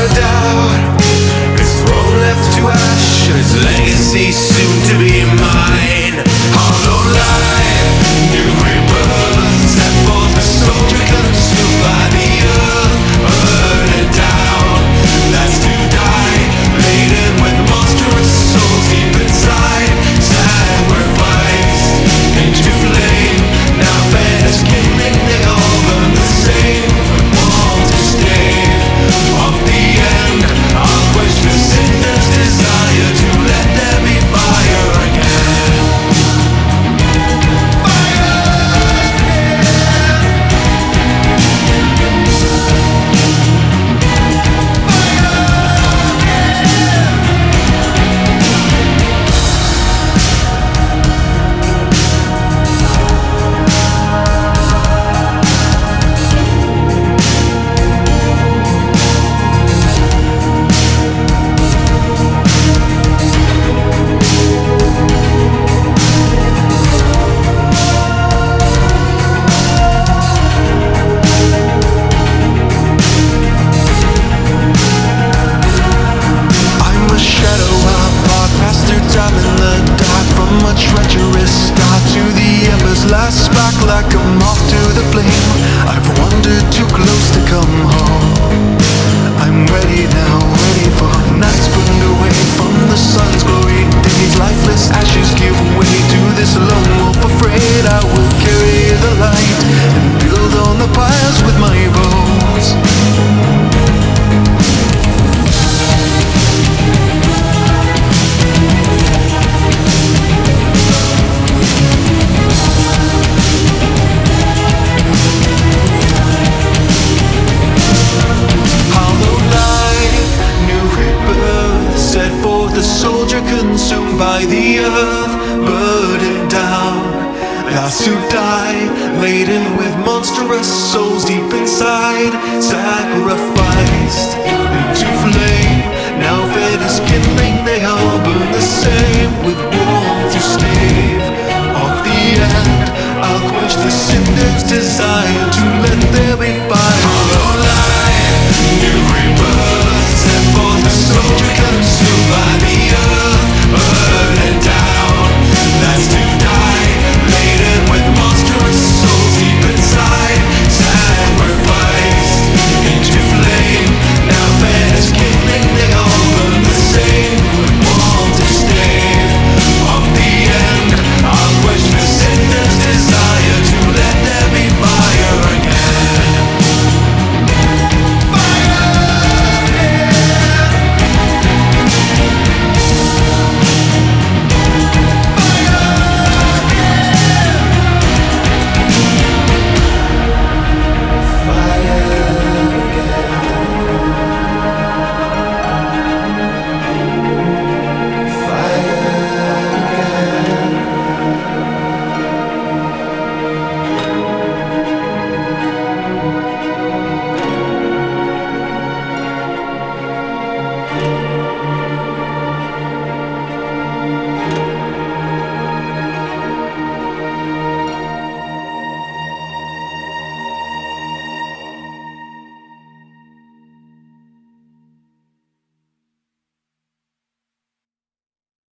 doubt. His throne left to ash, his legacy soon to be mine. Hollow life, new rebirth, set forth a soldier consumed by the earth, burdened down, that's to die, laden with monstrous souls deep inside, sacrificed into flame. Now fed as kindling, they all burn the same. Want to stay off the end, I'll quench the sinner's desire to let there be fire again. Last spark like a moth to the flame. I've wandered too close to come home. I'm ready now, ready for nights burned away from the sun's glory. Days lifeless ashes give way to this lone wolf afraid. I will carry the light and build on the piles with my bones. The soldier consumed by the earth, burdened down, last to die, laden with monstrous souls deep inside, sacrificed.